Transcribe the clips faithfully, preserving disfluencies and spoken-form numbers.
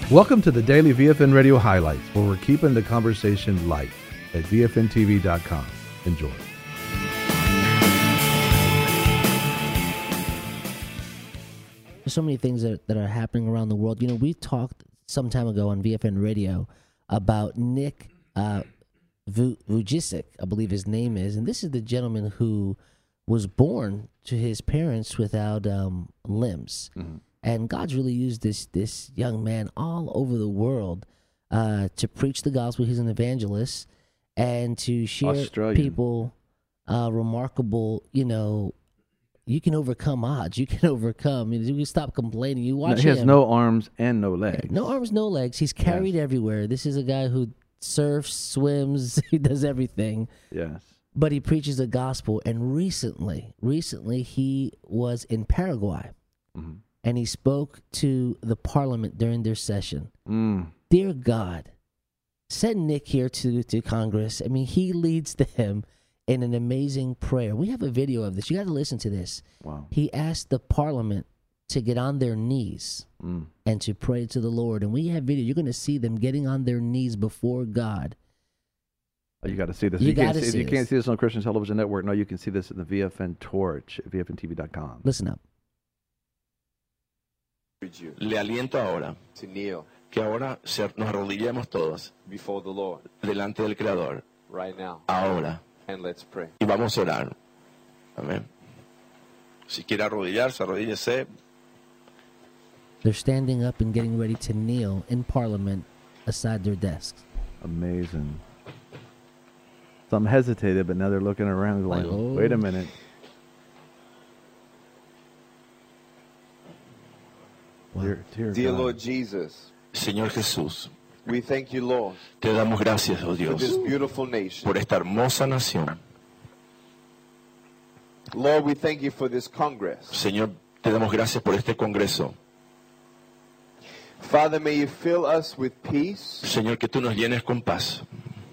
Welcome to the Daily V F N Radio Highlights, where we're keeping the conversation light at V F N T V dot com. Enjoy. There's so many things that, that are happening around the world. You know, we talked some time ago on V F N Radio about Nick uh, Vujicic, I believe his name is, and this is the gentleman who was born to his parents without um, limbs. Mm-hmm. And God's really used this this young man all over the world uh, to preach the gospel. He's an evangelist and to share Australian. people uh, remarkable, you know, you can overcome odds. You can overcome. You can stop complaining. You watch no, he has him. no arms and no legs. No arms, no legs. He's carried yes. everywhere. This is a guy who surfs, swims, he does everything. Yes. But he preaches the gospel. And recently, recently he was in Paraguay. Mm-hmm. And he spoke to the parliament during their session. Mm. Dear God, send Nick here to, to Congress. I mean, he leads them in an amazing prayer. We have a video of this. You got to listen to this. Wow. He asked the parliament to get on their knees mm. and to pray to the Lord. And we have video. You're going to see them getting on their knees before God. Oh, you got to see this. You, you, can't see, see you this. can't see this on Christian Television Network. No, you can see this in the V F N Torch at V F N T V dot com. Listen up. Le aliento ahora que ahora nos arrodillemos todos delante del Creador ahora y vamos a orar. Amén. Si quiere arrodillarse, arrodíllese. They're standing up and getting ready to kneel in Parliament aside their desks. Amazing. Some hesitated, but now they're looking around going, like, oh. Wait a minute. Wow. Dear, dear, dear Lord Jesus, Señor Jesús, we thank you, Lord, te damos gracias, oh Dios, for this beautiful nation. Por esta hermosa nación. Lord, we thank you for this Congress. Señor, te damos gracias por este Congreso. Father, may you fill us with peace. Señor, que tú nos llenes con paz.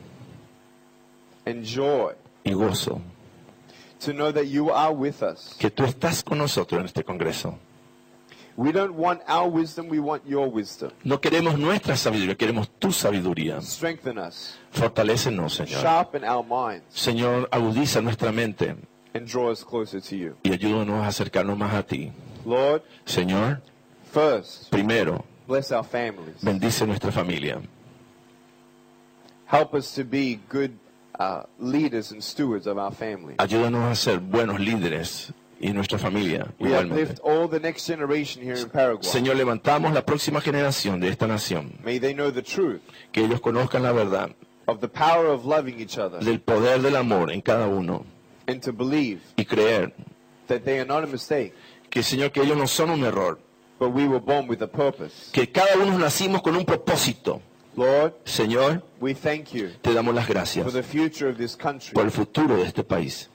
And joy. Y gozo. To know that you are with us. Que tú estás con nosotros en este Congreso. We don't want our wisdom, we want your wisdom. No queremos nuestra sabiduría, queremos tu sabiduría. Strengthen us. Fortalécenos, Señor. Sharpen our minds. Señor, agudiza nuestra mente. And draw us closer to you. Y ayúdanos a acercarnos más a ti. Lord, Señor, first, primero, bless our families. Bendice nuestra familia. Help us to be good uh, leaders and stewards of our family. Ayúdanos a ser buenos líderes y nuestra familia igualmente. All the next generation here in Paraguay. Señor, levantamos la próxima generación de esta nación. May they know the truth. Que ellos conozcan la verdad. Of the power of loving each other. Del poder del amor en cada uno. And to believe. Y creer. That they are not a mistake. Que Señor, que ellos no son un error. But we were born with a purpose. Que cada uno nacimos con un propósito. Lord, Señor, we thank you. Te damos las gracias. For the future of this country. Por el futuro de este país.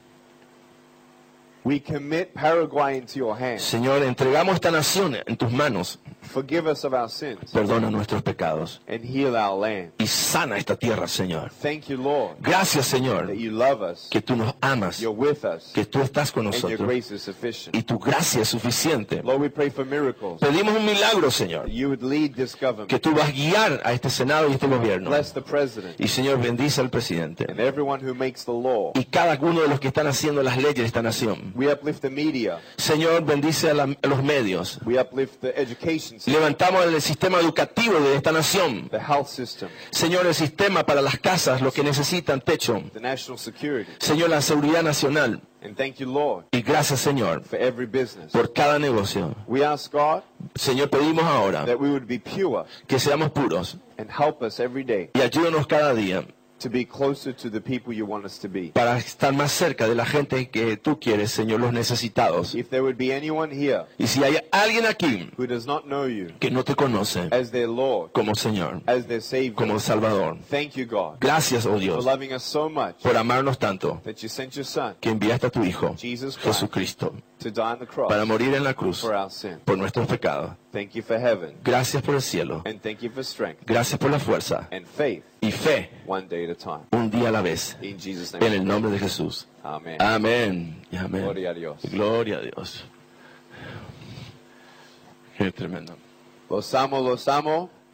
We commit Paraguay into your hands. Señor, entregamos esta nación en tus manos. Forgive us of our sins. Perdona nuestros pecados. And heal our land. Y sana esta tierra, Señor. Thank you, Lord. Gracias, Señor. That you love us. Que tú nos amas. You're with us. Que tú estás con nosotros. And your grace is sufficient. Y tu gracia es suficiente. Lord, we pray for miracles. Pedimos un milagro, Señor. That you would lead this government. Que tú vas a guiar a este Senado y este gobierno. Bless the president. Y Señor, bendice al presidente. And everyone who makes the law. Y cada uno de los que están haciendo las leyes de esta nación. We uplift the media. Señor, bendice a, la, a los medios. We uplift the education system. Levantamos el sistema educativo de esta nación. The health system. Señor, el sistema para las casas, los que necesitan techo. The national security. Señor, la seguridad nacional. And thank you, Lord, y gracias, Señor, for every business. Por cada negocio. We ask God, Señor, pedimos ahora that we would be pure. Que seamos puros. And help us every day. Y ayúdanos cada día. To be closer to the people you want us to be. Para estar más cerca de la gente que tú quieres, Señor, los necesitados. If there would be anyone here, y si hay alguien aquí who does not know you, que no te conoce as their Lord, como Señor, as their Savior, como Salvador, thank you, God. Gracias, oh Dios, for loving us so much, por amarnos tanto, that you sent your Son, que enviaste a tu Hijo, Jesus Christ, Jesucristo, to die on the cross, para morir en la cruz for our sin. Por nuestros pecados. Thank you for heaven. Gracias por el cielo. And thank you for strength. Gracias por la fuerza. And faith. Y fe. One day at a time. Un día a la vez. In Jesus' name. En el nombre de Jesús. Amén. Amén. Y amén. Gloria a Dios. Gloria a Dios. Qué tremendo. Los amo, los amo.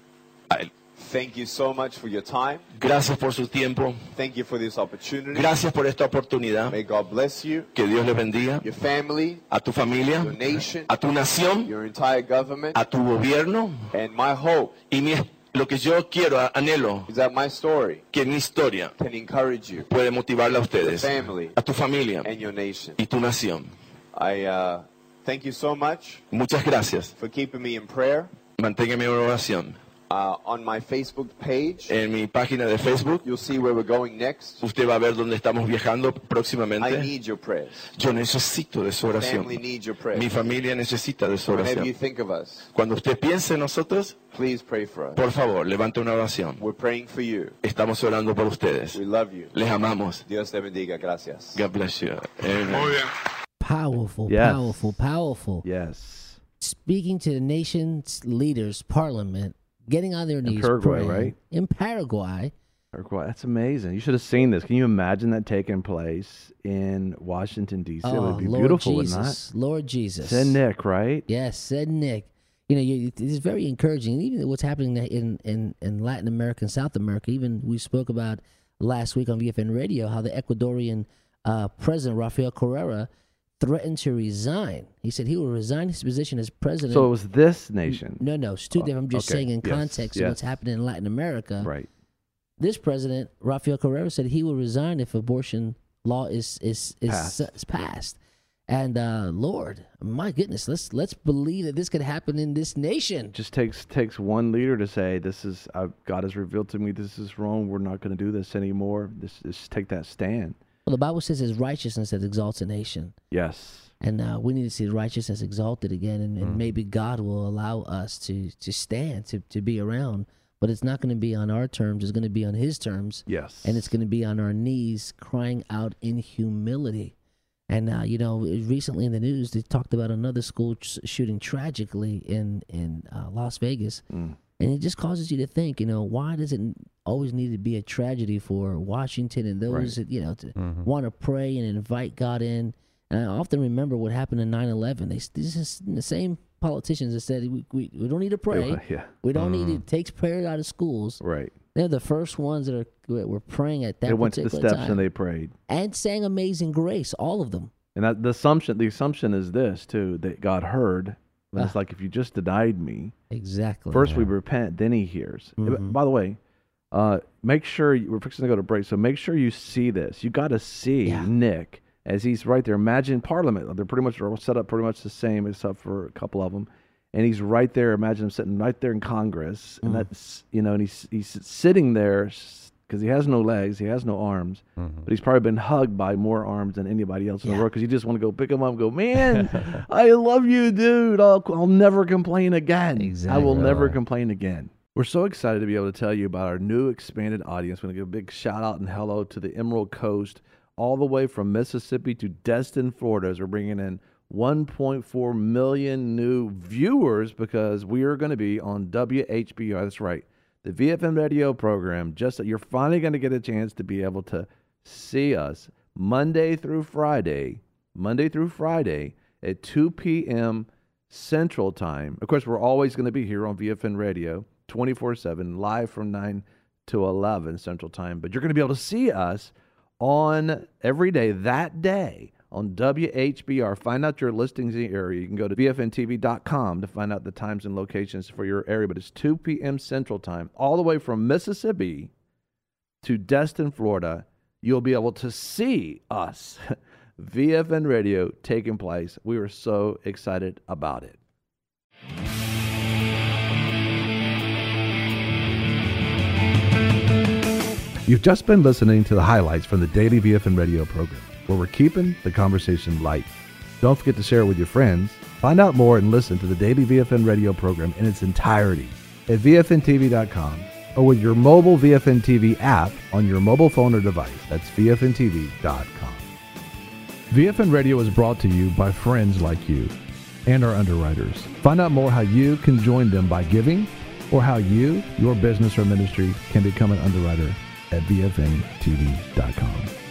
a él. Thank you so much for your time. Gracias por su tiempo. Thank you for this opportunity. Gracias por esta oportunidad. May God bless you. Que Dios les bendiga. Your family, a tu familia, your nation, a tu nación, your entire government, a tu gobierno. And my hope, y mi, lo que yo quiero, anhelo, is that my story, que mi historia, can encourage you, puede motivarla a ustedes, your family, a tu familia, and your nation, y tu nación. I uh, thank you so much. Muchas gracias. For keeping me in prayer. Manténgame en oración. Uh, on my Facebook page, en mi página de Facebook, you'll see where we're going next. Usted va a ver dónde estamos viajando próximamente. I need your prayers. Yo necesito de su oración. My family needs your prayers. Mi familia necesita de su oración. Whenever you think of us, cuando usted piense en nosotros, please pray for us. Por favor, levante una oración. We're praying for you. Estamos orando por ustedes. We love you. Les amamos. Dios te bendiga. Gracias. God bless you. Amen. Muy bien. Powerful, yes. powerful, powerful. Yes. Speaking to the nation's leaders, parliament, getting on their knees, in Paraguay, praying, right? In Paraguay. Paraguay, that's amazing. You should have seen this. Can you imagine that taking place in Washington, D C? Oh, it would be Lord beautiful, Jesus. wouldn't it? Lord Jesus. Said Nick, right? Yes, said Nick. You know, you, it's very encouraging. Even what's happening in, in, in Latin America and South America. Even we spoke about last week on V F N Radio how the Ecuadorian uh, president, Rafael Correa, threatened to resign. He said he will resign his position as president. So it was this nation? No, no. It's too different. I'm just okay. saying in yes. context yes. of what's happening in Latin America. Right. This president, Rafael Correa, said he will resign if abortion law is is is passed. is passed. And uh, Lord, my goodness, let's let's believe that this could happen in this nation. It just takes takes one leader to say, "This is uh, God has revealed to me. This is wrong. We're not going to do this anymore." This just take that stand. Well, the Bible says it's righteousness that exalts a nation. Yes. And uh, we need to see righteousness exalted again, and, and Mm. maybe God will allow us to to stand, to, to be around. But it's not going to be on our terms. It's going to be on His terms. Yes. And it's going to be on our knees, crying out in humility. And, uh, you know, recently in the news, they talked about another school sh- shooting tragically in, in uh, Las Vegas. Mm. And it just causes you to think, you know, why does it always need to be a tragedy for Washington and those Right. that, you know, to Mhm. want to pray and invite God in? And I often remember what happened in nine eleven. They, this is the same politicians that said, we, we, we don't need to pray. Yeah. We don't need Mhm. it. Takes prayer out of schools. Right. They're the first ones that are that were praying at that They went to the particular steps time. and they prayed. And sang Amazing Grace, all of them. And that, the assumption the assumption is this too, that God heard. And it's Ah. like, if you just denied me, Exactly. first we Yeah. repent, then He hears. Mhm. By the way, uh, make sure you, we're fixing to go to break, so make sure you see this. You got to see Yeah. Nick as he's right there. Imagine Parliament; they're pretty much set up pretty much the same, except for a couple of them. And he's right there. Imagine him sitting right there in Congress, and Mm. that's you know, and he's he's sitting there because he has no legs, he has no arms, Mhm. but he's probably been hugged by more arms than anybody else in Yeah. the world because you just want to go pick him up and go, man, I love you, dude. I'll, I'll never complain again. I will Exactly. never complain again. We're so excited to be able to tell you about our new expanded audience. We're going to give a big shout out and hello to the Emerald Coast, all the way from Mississippi to Destin, Florida, as we're bringing in one point four million new viewers because we are going to be on W H B R. That's right. The V F M radio program, just you're finally going to get a chance to be able to see us Monday through Friday, Monday through Friday at two p.m. Central Time. Of course, we're always going to be here on V F N Radio twenty-four seven, live from nine to eleven Central Time. But you're going to be able to see us on every day that day on W H B R. Find out your listings in the area. You can go to V F N T V dot com to find out the times and locations for your area. But it's two p.m. Central Time, all the way from Mississippi to Destin, Florida. You'll be able to see us, V F N Radio, taking place. We are so excited about it. You've just been listening to the highlights from the daily V F N Radio program, where we're keeping the conversation light. Don't forget to share it with your friends. Find out more and listen to the daily V F N Radio program in its entirety at V F N T V dot com or with your mobile V F N T V app on your mobile phone or device. That's V F N T V dot com. V F N Radio is brought to you by friends like you and our underwriters. Find out more how you can join them by giving or how you, your business or ministry can become an underwriter at V F N T V dot com.